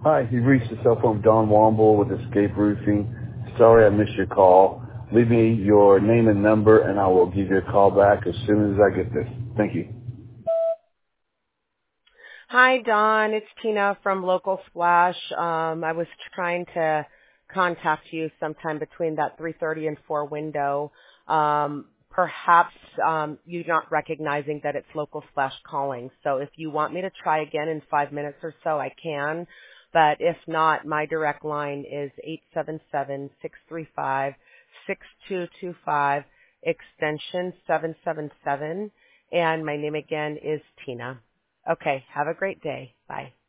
Hi, you've reached the cell phone of Don Womble with Escape Roofing. Sorry I missed your call. Leave me your name and number, and I will give you a call back as soon as I get this. Thank you. Hi, Don. It's Tina from Local Splash. I was trying to contact you sometime between that 3:30 and 4 window. Perhaps you're not recognizing that it's Local Splash calling. So if you want me to try again in 5 minutes or so, I can. But if not, my direct line is 877-635-6225, extension 777. And my name again is Tina. Okay, have a great day. Bye.